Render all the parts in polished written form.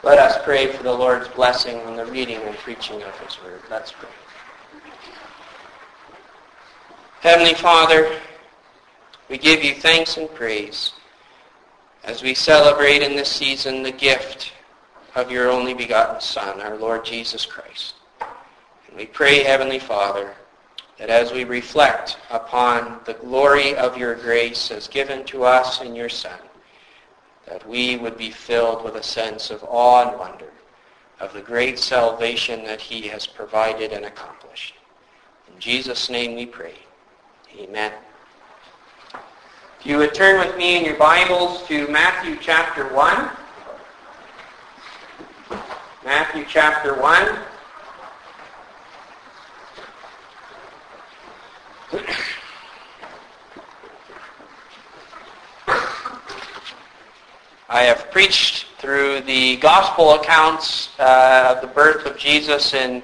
Let us pray for the Lord's blessing on the reading and preaching of His Word. Let's pray. Heavenly Father, we give you thanks and praise as we celebrate in this season the gift of your only begotten Son, our Lord Jesus Christ. And we pray, Heavenly Father, that as we reflect upon the glory of your grace as given to us in your Son, that we would be filled with a sense of awe and wonder of the great salvation that he has provided and accomplished. In Jesus' name we pray. Amen. If you would turn with me in your Bibles to Matthew chapter 1. Matthew chapter 1. I have preached through the gospel accounts of the birth of Jesus in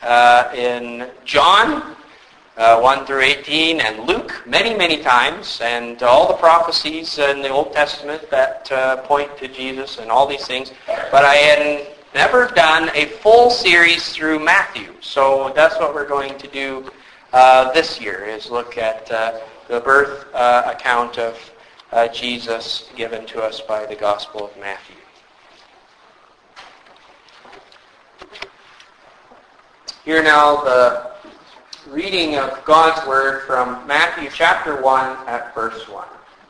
John 1 through 18 and Luke many, many times, and all the prophecies in the Old Testament that point to Jesus and all these things. But I had never done a full series through Matthew, so that's what we're going to do this year, is look at the birth account of Jesus given to us by the Gospel of Matthew. Here now the reading of God's Word from Matthew chapter 1 at verse 1.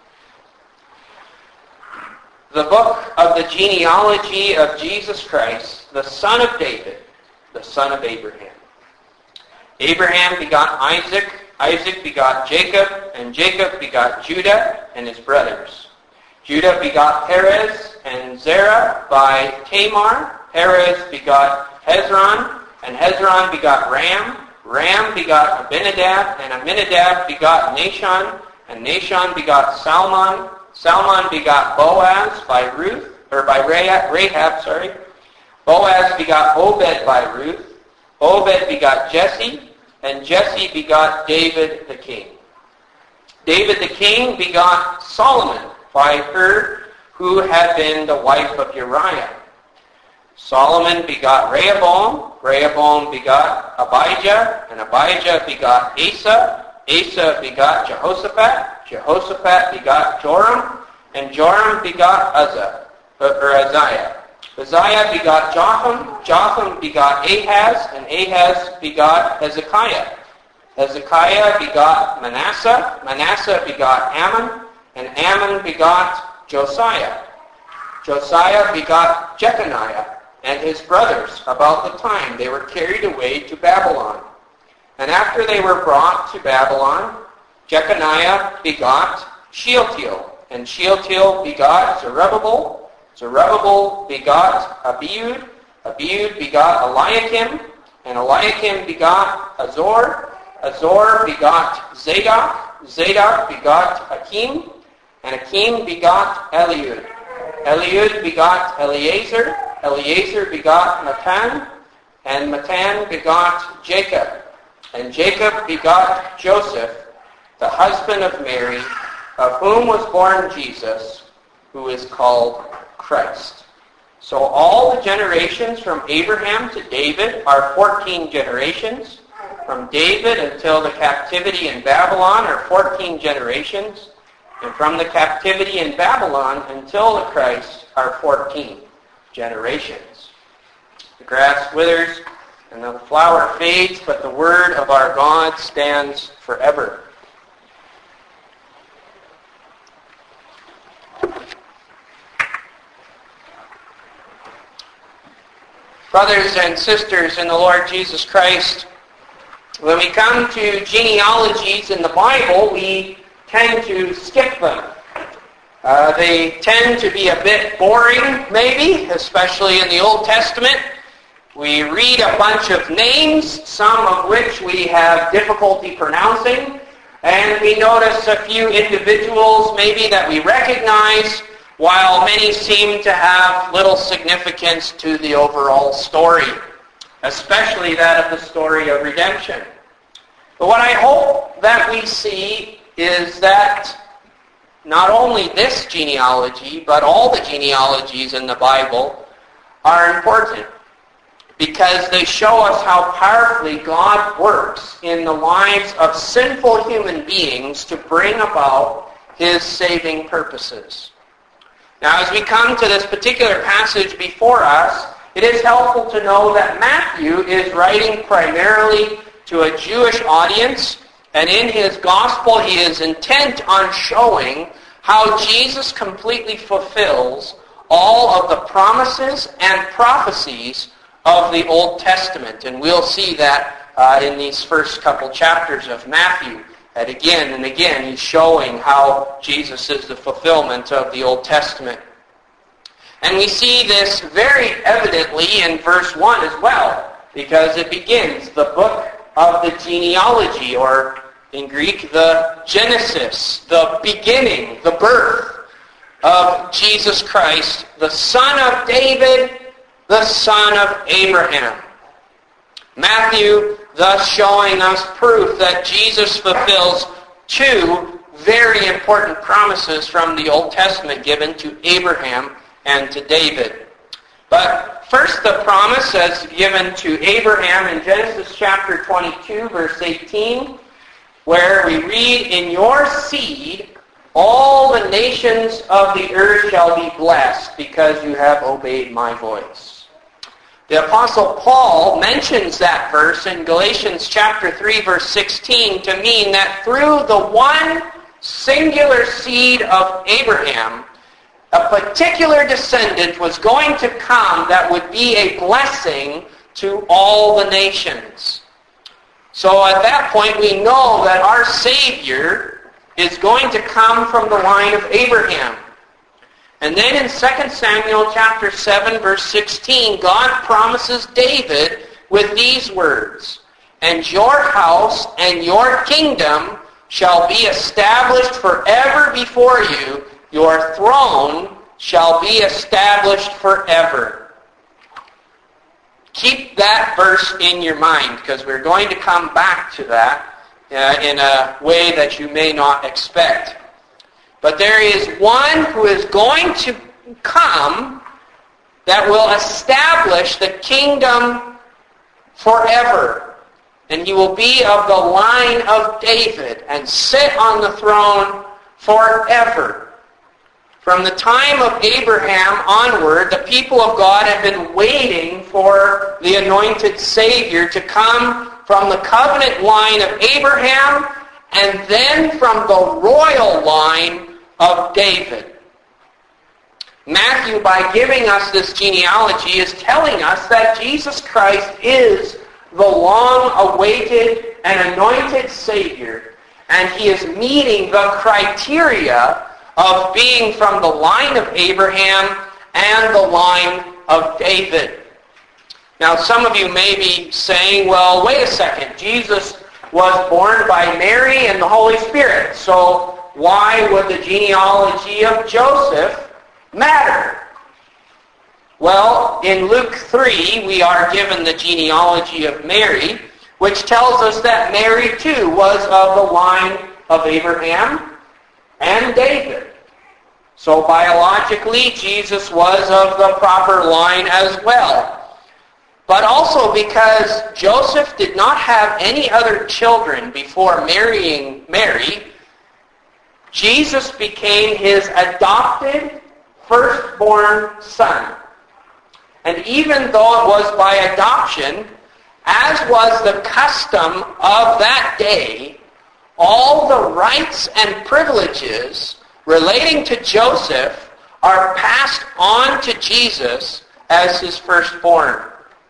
The book of the genealogy of Jesus Christ, the son of David, the son of Abraham. Abraham begot Isaac, Isaac begot Jacob, and Jacob begot Judah and his brothers. Judah begot Perez and Zerah by Tamar. Perez begot Hezron, and Hezron begot Ram. Ram begot Abinadab, and Abinadab begot Nahshon, and Nahshon begot Salmon. Salmon begot Boaz by Rahab. Boaz begot Obed by Ruth. Obed begot Jesse, and Jesse begot David the king. David the king begot Solomon by her who had been the wife of Uriah. Solomon begot Rehoboam. Rehoboam begot Abijah, and Abijah begot Asa. Asa begot Jehoshaphat. Jehoshaphat begot Joram, and Joram begot Uzziah. Uzziah begot Jotham. Jotham begot Ahaz, and Ahaz begot Hezekiah. Hezekiah begot Manasseh. Manasseh begot Ammon, and Ammon begot Josiah. Josiah begot Jeconiah and his brothers about the time they were carried away to Babylon. And after they were brought to Babylon, Jeconiah begot Shealtiel, and Shealtiel begot Zerubbabel. Zerubbabel begot Abiud. Abiud begot Eliakim, and Eliakim begot Azor. Azor begot Zadok. Zadok begot Akim, and Akim begot Eliud. Eliud begot Eleazar. Eleazar begot Matan, and Matan begot Jacob. And Jacob begot Joseph, the husband of Mary, of whom was born Jesus, who is called Christ. So all the generations from Abraham to David are 14 generations. From David until the captivity in Babylon are 14 generations. And from the captivity in Babylon until the Christ are 14 generations. The grass withers and the flower fades, but the word of our God stands forever. Brothers and sisters in the Lord Jesus Christ, when we come to genealogies in the Bible, we tend to skip them. They tend to be a bit boring, maybe, especially in the Old Testament. We read a bunch of names, some of which we have difficulty pronouncing, and we notice a few individuals maybe that we recognize, while many seem to have little significance to the overall story, especially that of the story of redemption. But what I hope that we see is that not only this genealogy, but all the genealogies in the Bible are important because they show us how powerfully God works in the lives of sinful human beings to bring about His saving purposes. Now, as we come to this particular passage before us, it is helpful to know that Matthew is writing primarily to a Jewish audience, and in his gospel he is intent on showing how Jesus completely fulfills all of the promises and prophecies of the Old Testament. And we'll see that in these first couple chapters of Matthew. That again and again he's showing how Jesus is the fulfillment of the Old Testament. And we see this very evidently in verse 1 as well, because it begins the book of the genealogy, or in Greek, the Genesis, the beginning, the birth of Jesus Christ, the son of David, the son of Abraham. Matthew thus showing us proof that Jesus fulfills two very important promises from the Old Testament given to Abraham and to David. But first, the promise as given to Abraham in Genesis chapter 22, verse 18, where we read, "In your seed all the nations of the earth shall be blessed, because you have obeyed my voice." The Apostle Paul mentions that verse in Galatians chapter 3, verse 16, to mean that through the one singular seed of Abraham, a particular descendant was going to come that would be a blessing to all the nations. So at that point we know that our Savior is going to come from the line of Abraham. And then in 2 Samuel chapter 7, verse 16, God promises David with these words, "And your house and your kingdom shall be established forever before you. Your throne shall be established forever." Keep that verse in your mind, because we're going to come back to that in a way that you may not expect. But there is one who is going to come that will establish the kingdom forever. And he will be of the line of David and sit on the throne forever. From the time of Abraham onward, the people of God have been waiting for the anointed Savior to come from the covenant line of Abraham and then from the royal line of David. Matthew, by giving us this genealogy, is telling us that Jesus Christ is the long-awaited and anointed Savior, and he is meeting the criteria of being from the line of Abraham and the line of David. Now, some of you may be saying, well, wait a second, Jesus was born by Mary and the Holy Spirit, so why would the genealogy of Joseph matter? Well, in Luke 3, we are given the genealogy of Mary, which tells us that Mary, too, was of the line of Abraham and David. So biologically, Jesus was of the proper line as well. But also because Joseph did not have any other children before marrying Mary, Jesus became his adopted firstborn son. And even though it was by adoption, as was the custom of that day, all the rights and privileges relating to Joseph are passed on to Jesus as his firstborn.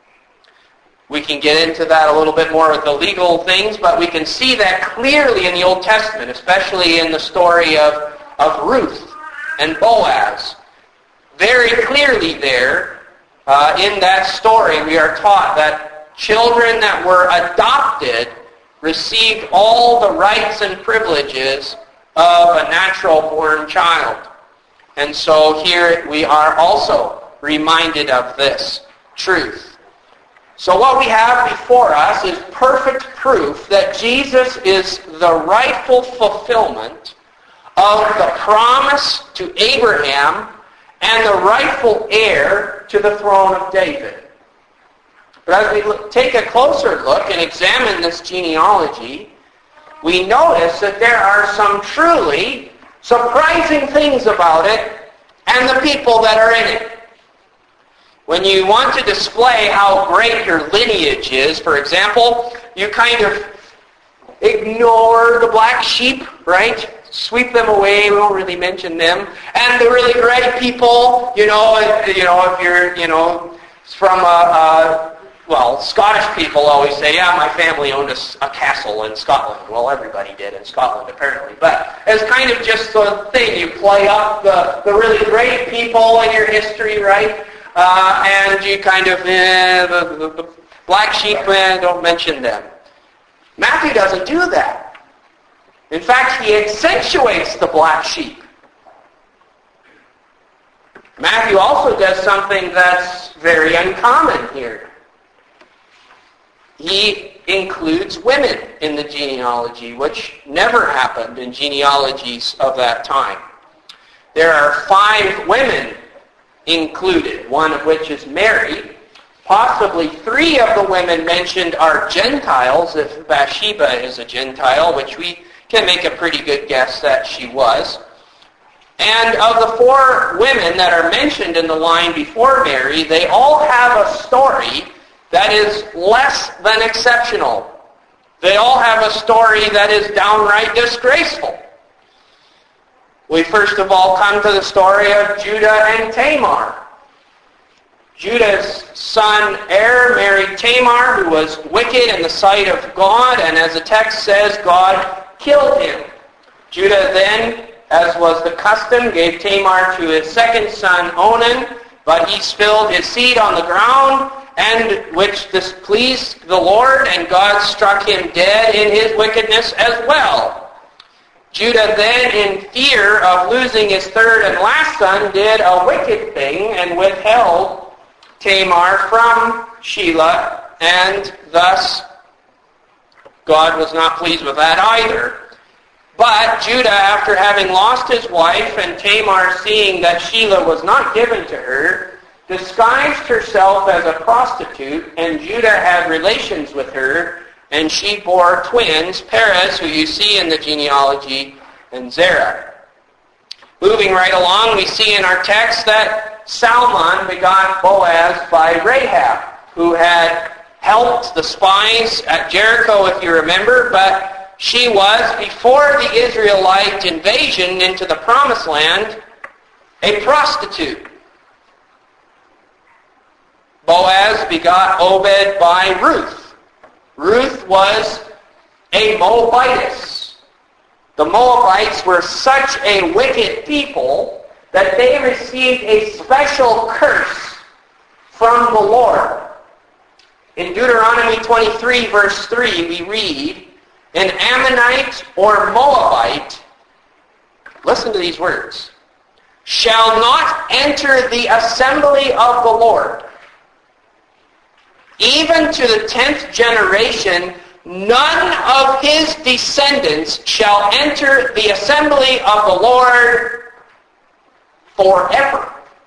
We can get into that a little bit more with the legal things, but we can see that clearly in the Old Testament, especially in the story of Ruth and Boaz. Very clearly there, in that story, we are taught that children that were adopted received all the rights and privileges of a natural-born child. And so here we are also reminded of this truth. So what we have before us is perfect proof that Jesus is the rightful fulfillment of the promise to Abraham and the rightful heir to the throne of David. But as we take a closer look and examine this genealogy, we notice that there are some truly surprising things about it and the people that are in it. When you want to display how great your lineage is, for example, you kind of ignore the black sheep, right? Sweep them away. We won't really mention them. And the really great people, if you're, from Scottish people always say, yeah, my family owned a castle in Scotland. Well, everybody did in Scotland, apparently. But it's kind of just the thing. You play up the really great people in your history, right? And you kind of, the black sheep, don't mention them. Matthew doesn't do that. In fact, he accentuates the black sheep. Matthew also does something that's very uncommon here. He includes women in the genealogy, which never happened in genealogies of that time. There are 5 women included, one of which is Mary. Possibly 3 of the women mentioned are Gentiles, if Bathsheba is a Gentile, which we can make a pretty good guess that she was. And of the 4 women that are mentioned in the line before Mary, they all have a story that is less than exceptional. They all have a story that is downright disgraceful. We first of all come to the story of Judah and Tamar. Judah's son Er married Tamar, who was wicked in the sight of God, and as the text says, God killed him. Judah then, as was the custom, gave Tamar to his second son Onan, but he spilled his seed on the ground, and which displeased the Lord, and God struck him dead in his wickedness as well. Judah then, in fear of losing his third and last son, did a wicked thing and withheld Tamar from Shelah, and thus God was not pleased with that either. But Judah, after having lost his wife, and Tamar seeing that Shelah was not given to her, disguised herself as a prostitute, and Judah had relations with her, and she bore twins, Perez, who you see in the genealogy, and Zerah. Moving right along, we see in our text that Salmon begot Boaz by Rahab, who had helped the spies at Jericho, if you remember, but she was, before the Israelite invasion into the Promised Land, a prostitute. Boaz begot Obed by Ruth. Ruth was a Moabitess. The Moabites were such a wicked people that they received a special curse from the Lord. In Deuteronomy 23, verse 3, we read, "An Ammonite or Moabite," listen to these words, "shall not enter the assembly of the Lord. Even to the 10th generation, none of his descendants shall enter the assembly of the Lord forever."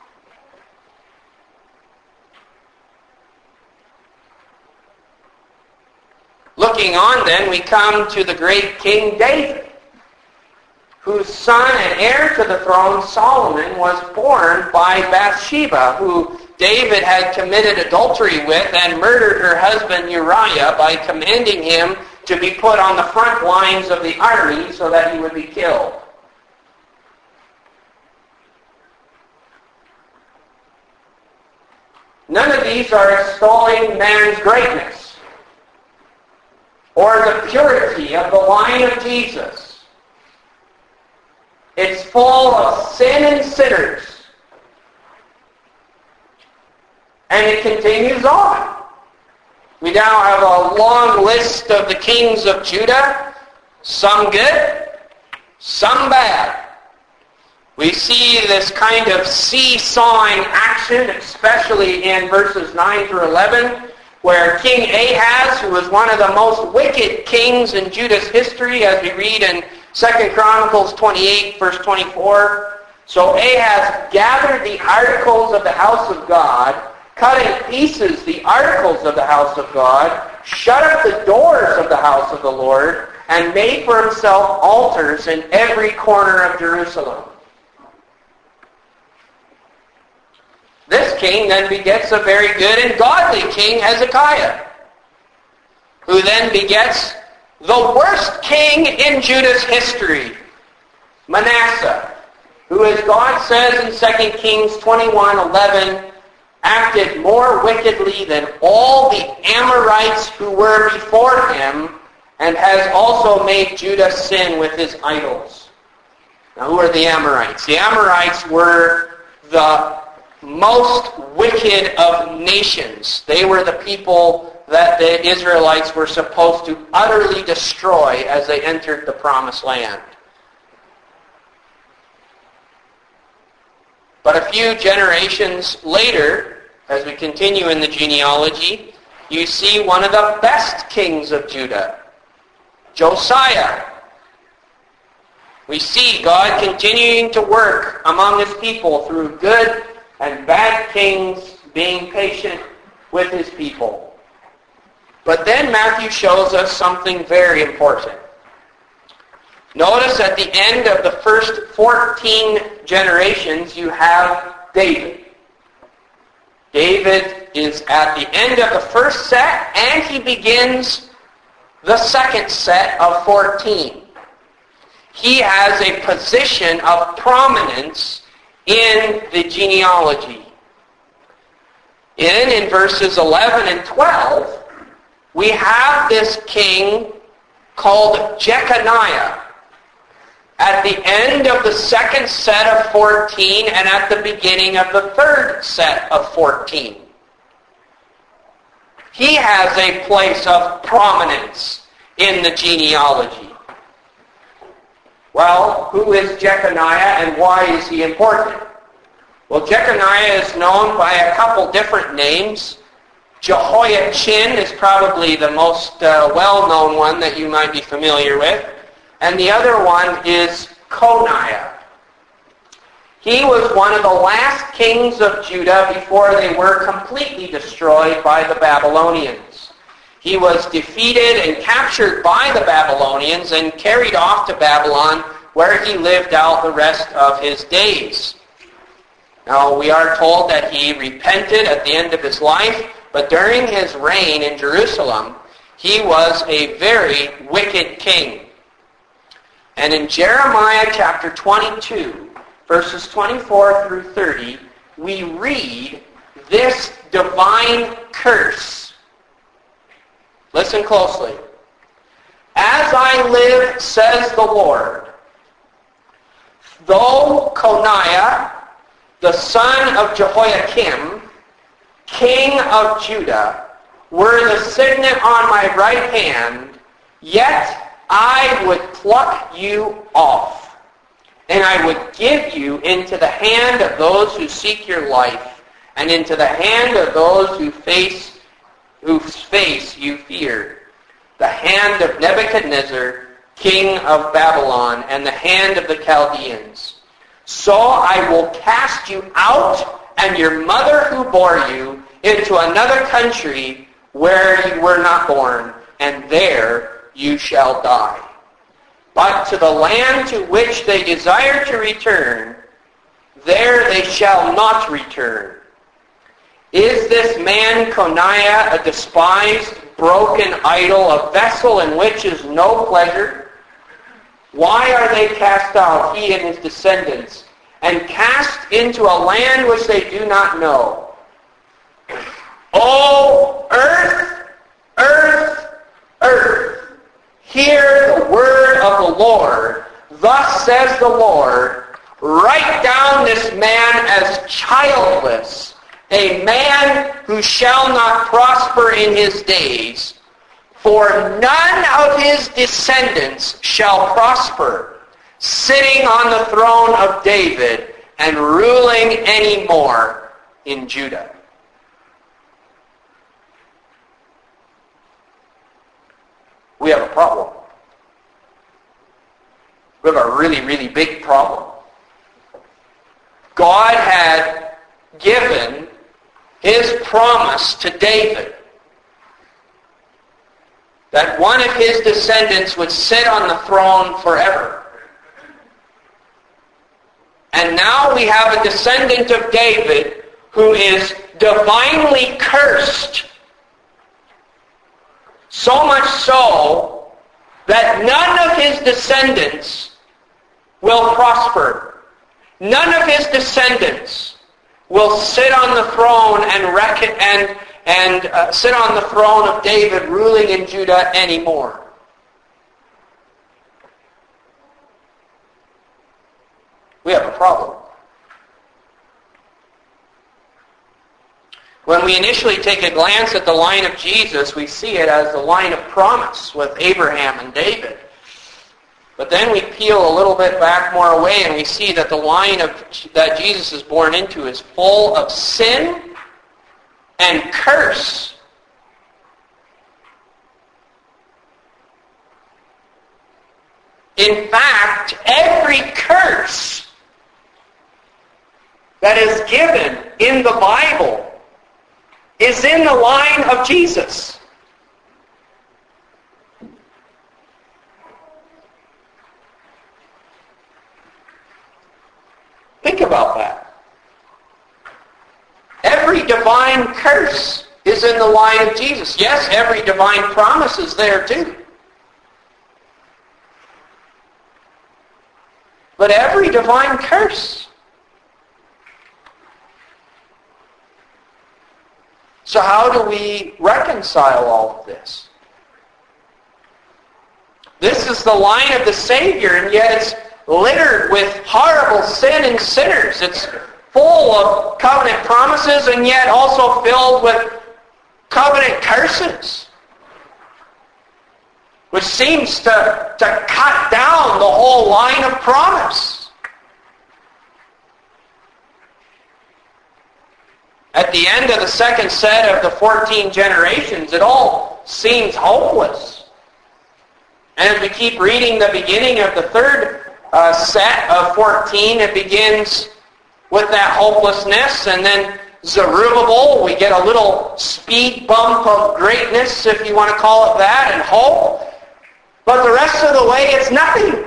Looking on then, we come to the great King David, whose son and heir to the throne, Solomon, was born by Bathsheba, who David had committed adultery with and murdered her husband Uriah by commanding him to be put on the front lines of the army so that he would be killed. None of these are extolling man's greatness or the purity of the line of Jesus. It's full of sin and sinners. And it continues on. We now have a long list of the kings of Judah, some good, some bad. We see this kind of seesawing action, especially in verses 9 through 11, where King Ahaz, who was one of the most wicked kings in Judah's history, as we read in 2 Chronicles 28, verse 24, So Ahaz gathered the articles of the house of God, cut in pieces the articles of the house of God, shut up the doors of the house of the Lord, and made for himself altars in every corner of Jerusalem. This king then begets a very good and godly king, Hezekiah, who then begets the worst king in Judah's history, Manasseh, who, as God says in 2 Kings 21:11, acted more wickedly than all the Amorites who were before him, and has also made Judah sin with his idols. Now, who are the Amorites? The Amorites were the most wicked of nations. They were the people that the Israelites were supposed to utterly destroy as they entered the Promised Land. But a few generations later, as we continue in the genealogy, you see one of the best kings of Judah, Josiah. We see God continuing to work among his people through good and bad kings being patient with his people. But then Matthew shows us something very important. Notice at the end of the first 14 generations, you have David. David is at the end of the first set, and he begins the second set of 14. He has a position of prominence in the genealogy. In verses 11 and 12, we have this king called Jeconiah at the end of the second set of 14 and at the beginning of the third set of 14. He has a place of prominence in the genealogy. Well, who is Jeconiah and why is he important? Well, Jeconiah is known by a couple different names. Jehoiachin is probably the most well-known one that you might be familiar with. And the other one is Coniah. He was one of the last kings of Judah before they were completely destroyed by the Babylonians. He was defeated and captured by the Babylonians and carried off to Babylon, where he lived out the rest of his days. Now, we are told that he repented at the end of his life, but during his reign in Jerusalem, he was a very wicked king. And in Jeremiah chapter 22, verses 24 through 30, we read this divine curse. Listen closely. As I live, says the Lord, though Coniah, the son of Jehoiakim, king of Judah, were the signet on my right hand, yet I would pluck you off, and I would give you into the hand of those who seek your life, and into the hand of those whose face you fear, the hand of Nebuchadnezzar, king of Babylon, and the hand of the Chaldeans. So I will cast you out and your mother who bore you into another country where you were not born, and there you shall die. But to the land to which they desire to return, there they shall not return. Is this man Coniah a despised, broken idol, a vessel in which is no pleasure? Why are they cast out, he and his descendants, and cast into a land which they do not know? O earth, earth, earth, hear the word of the Lord. Thus says the Lord, write down this man as childless, a man who shall not prosper in his days, for none of his descendants shall prosper, sitting on the throne of David and ruling any more in Judah. We have a problem. We have a really, really big problem. God had given his promise to David that one of his descendants would sit on the throne forever. And now we have a descendant of David who is divinely cursed. So much so that none of his descendants will prosper. None of his descendants will sit on the throne and sit on the throne of David ruling in Judah anymore. We have a problem. When we initially take a glance at the line of Jesus, we see it as the line of promise with Abraham and David. But then we peel a little bit back more away and we see that the line that Jesus is born into is full of sin and curse. In fact, every curse that is given in the Bible is in the line of Jesus. Think about that. Every divine curse is in the line of Jesus. Yes, every divine promise is there too. But every divine curse. So how do we reconcile all of this? This is the line of the Savior, and yet it's littered with horrible sin and sinners. It's full of covenant promises, and yet also filled with covenant curses, which seems to cut down the whole line of promise. At the end of the second set of the 14 generations, it all seems hopeless. And as we keep reading the beginning of the third set of 14, it begins with that hopelessness, and then Zerubbabel, we get a little speed bump of greatness, if you want to call it that, and hope. But the rest of the way, it's nothing.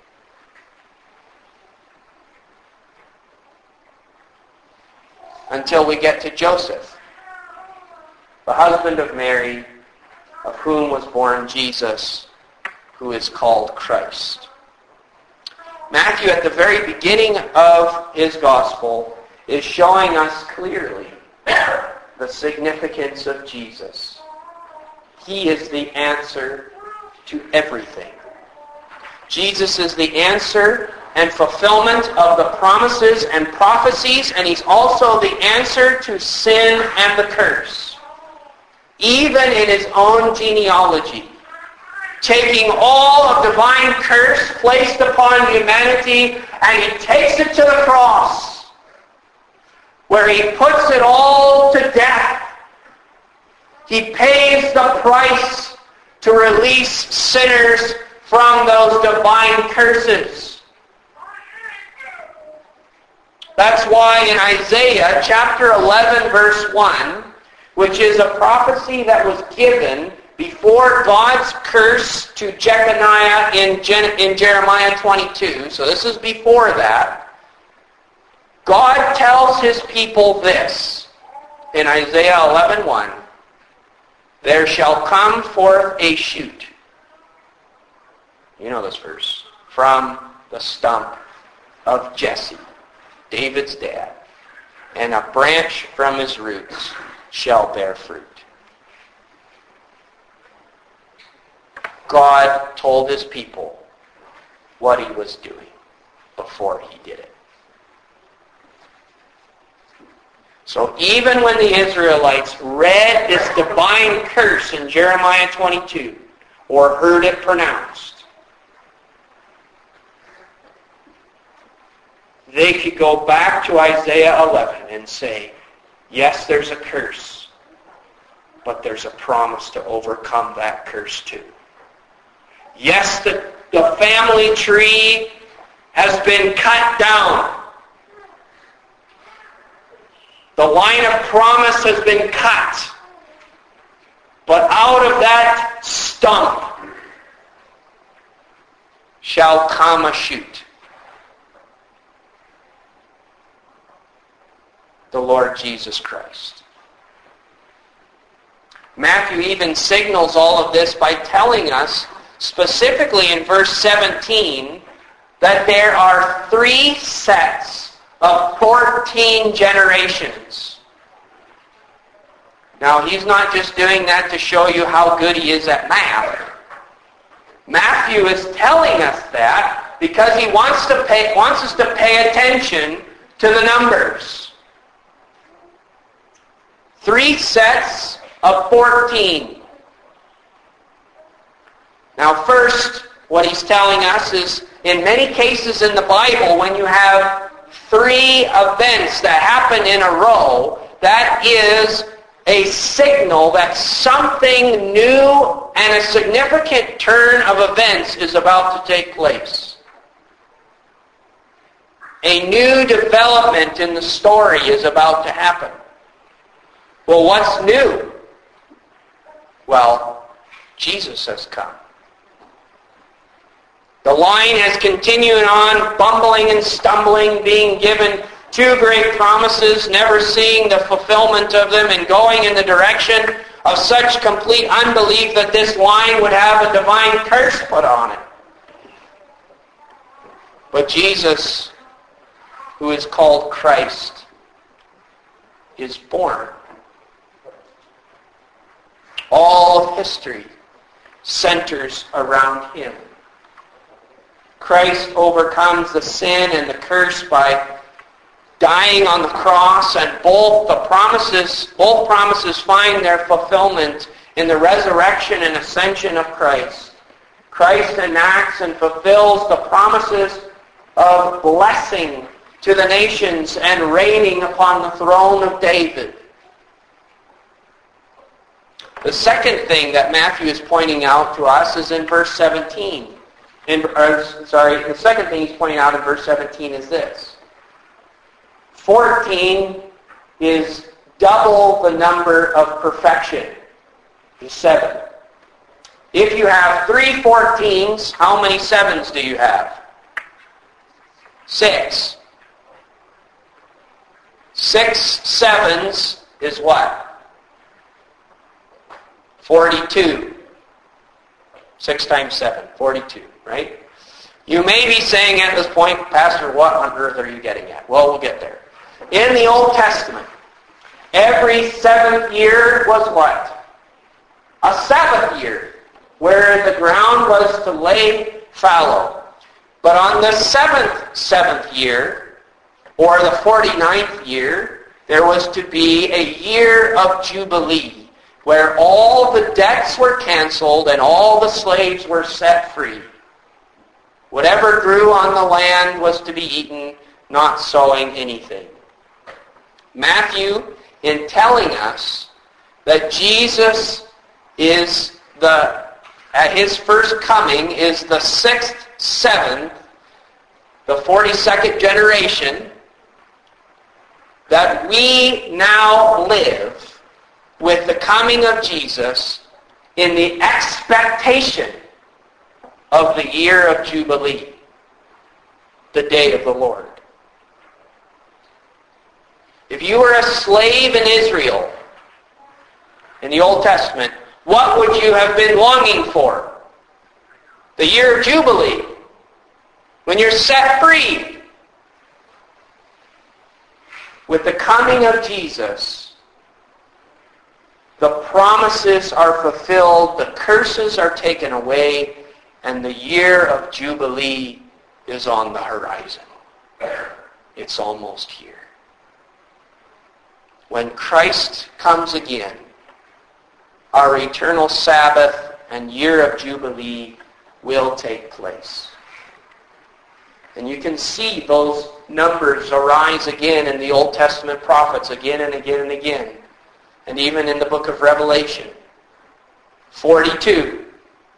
Until we get to Joseph, the husband of Mary, of whom was born Jesus, who is called Christ. Matthew, at the very beginning of his gospel, is showing us clearly the significance of Jesus. He is the answer to everything. Jesus is the answer and fulfillment of the promises and prophecies, and he's also the answer to sin and the curse. Even in his own genealogy, taking all of divine curse placed upon humanity, and he takes it to the cross, where he puts it all to death. He pays the price to release sinners from those divine curses. That's why in Isaiah chapter 11 verse 1, which is a prophecy that was given before God's curse to Jeconiah in Jeremiah 22, so this is before that, God tells his people this in Isaiah 11:1, "There shall come forth a shoot," you know this verse, "from the stump of Jesse," David's dad, "and a branch from his roots shall bear fruit." God told his people what he was doing before he did it. So even when the Israelites read this divine curse in Jeremiah 22, or heard it pronounced, they could go back to Isaiah 11 and say, yes, there's a curse, but there's a promise to overcome that curse too. Yes, the family tree has been cut down, The line of promise has been cut. But out of that stump shall come a shoot. The Lord Jesus Christ. Matthew even signals all of this by telling us, specifically in verse 17, that there are 3 sets of 14 generations. Now, he's not just doing that to show you how good he is at math. Matthew is telling us that because he wants us to pay attention to the numbers. 3 sets of 14. Now, first, what he's telling us is, in many cases in the Bible, when you have 3 events that happen in a row, that is a signal that something new and a significant turn of events is about to take place. A new development in the story is about to happen. Well, what's new? Well, Jesus has come. The line has continued on, bumbling and stumbling, being given 2 great promises, never seeing the fulfillment of them, and going in the direction of such complete unbelief that this line would have a divine curse put on it. But Jesus, who is called Christ, is born. All of history centers around him. Christ overcomes the sin and the curse by dying on the cross, and both promises find their fulfillment in the resurrection and ascension of Christ. Christ enacts and fulfills the promises of blessing to the nations and reigning upon the throne of David. The second thing that Matthew is pointing out to us is in verse 17. The second thing he's pointing out in verse 17 is this. 14 is double the number of perfection. Is 7. If you have 3 14s, how many 7s do you have? 6. 6 7s is what? 42. 6 times 7, 42, right? You may be saying at this point, Pastor, what on earth are you getting at? Well, we'll get there. In the Old Testament, every 7th year was what? A Sabbath year, where the ground was to lay fallow. But on the 7th year, or the 49th year, there was to be a year of Jubilee, where all the debts were canceled and all the slaves were set free. Whatever grew on the land was to be eaten, not sowing anything. Matthew, in telling us that Jesus is at his first coming is the 6th, 7th, the 42nd generation, that we now live with the coming of Jesus in the expectation of the year of Jubilee, the day of the Lord. If you were a slave in Israel in the Old Testament, what would you have been longing for? The year of Jubilee, when you're set free. With the coming of Jesus, the promises are fulfilled, the curses are taken away, and the year of Jubilee is on the horizon. It's almost here. When Christ comes again, our eternal Sabbath and year of Jubilee will take place. And you can see those numbers arise again in the Old Testament prophets again and again and again. And even in the book of Revelation. 42.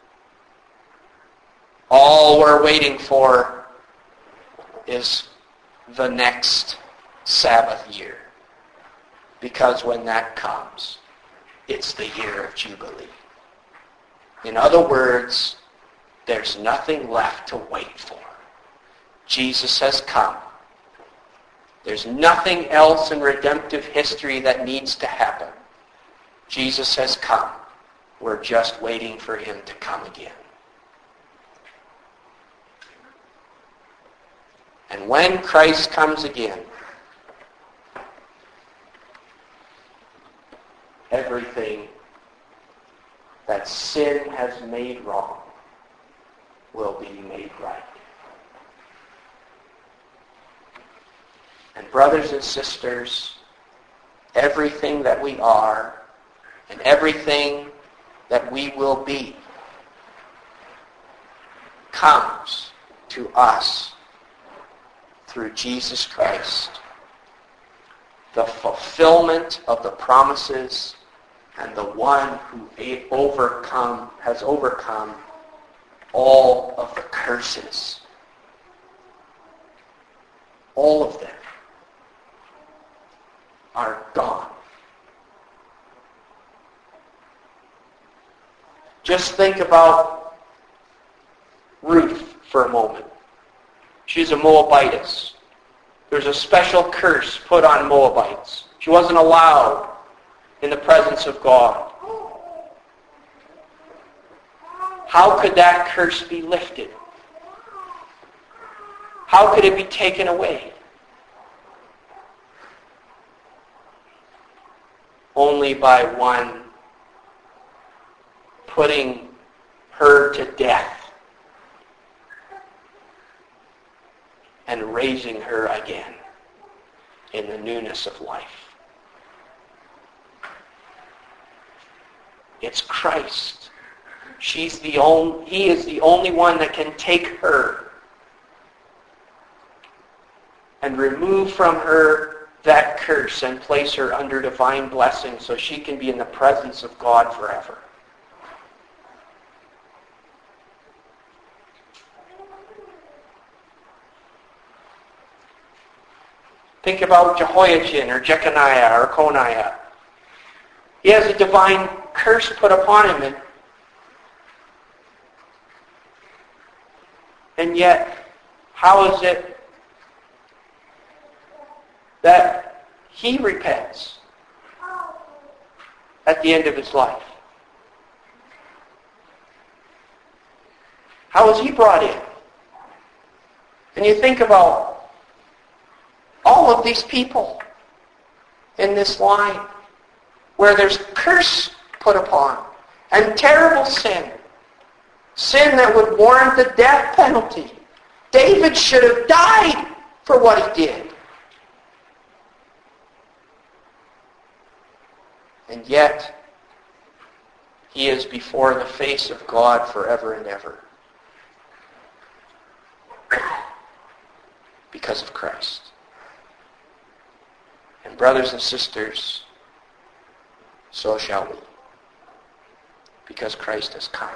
All we're waiting for is the next Sabbath year. Because when that comes, it's the year of Jubilee. In other words, there's nothing left to wait for. Jesus has come. There's nothing else in redemptive history that needs to happen. Jesus has come. We're just waiting for him to come again. And when Christ comes again, everything that sin has made wrong will be made right. And brothers and sisters, everything that we are and everything that we will be comes to us through Jesus Christ, the fulfillment of the promises and the one who has overcome all of the curses. All of them are gone. Just think about Ruth for a moment. She's a Moabitess. There's a special curse put on Moabites. She wasn't allowed in the presence of God. How could that curse be lifted? How could it be taken away? Only by one putting her to death and raising her again in the newness of life. It's Christ. He is the only one that can take her and remove from her that curse and place her under divine blessing so she can be in the presence of God forever. Think about Jehoiachin or Jeconiah or Coniah. He has a divine curse put upon him, and yet, how is it that he repents at the end of his life? How is he brought in? And you think about all of these people in this line where there's curse put upon and terrible sin. Sin that would warrant the death penalty. David should have died for what he did. And yet, he is before the face of God forever and ever. Because of Christ. And brothers and sisters, so shall we. Because Christ has come.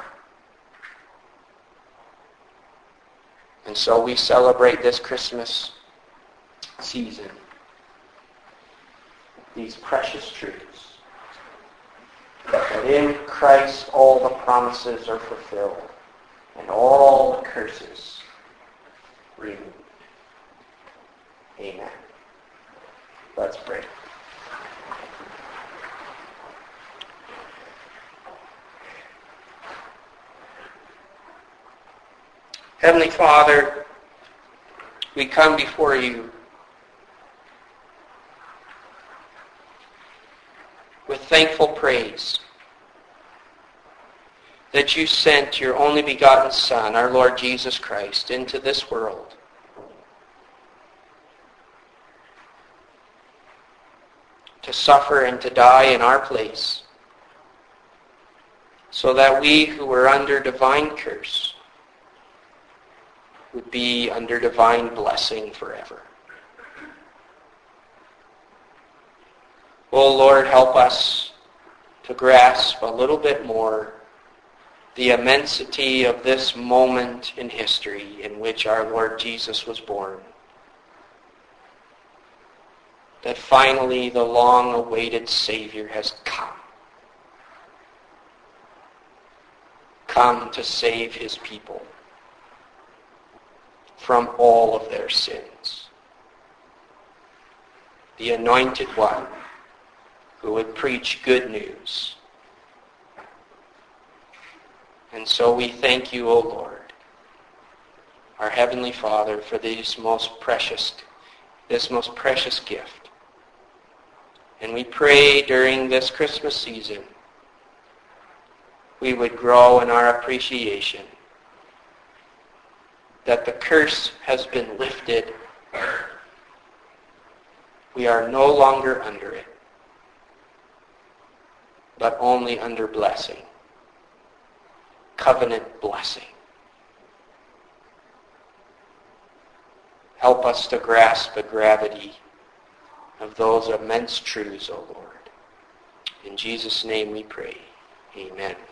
And so we celebrate this Christmas season these precious truths. That in Christ all the promises are fulfilled and all the curses removed. Amen. Let's pray. Heavenly Father, we come before you with thankful praise that you sent your only begotten Son, our Lord Jesus Christ, into this world to suffer and to die in our place, so that we who were under divine curse would be under divine blessing forever. Oh Lord, help us to grasp a little bit more the immensity of this moment in history in which our Lord Jesus was born. that finally the long-awaited Savior has come. Come to save his people from all of their sins. The Anointed One who would preach good news. And so we thank you, O Lord, our Heavenly Father, for this most precious gift. And we pray during this Christmas season we would grow in our appreciation that the curse has been lifted. We are no longer under it, but only under blessing, covenant blessing. Help us to grasp the gravity of those immense truths, O Lord. In Jesus' name we pray. Amen.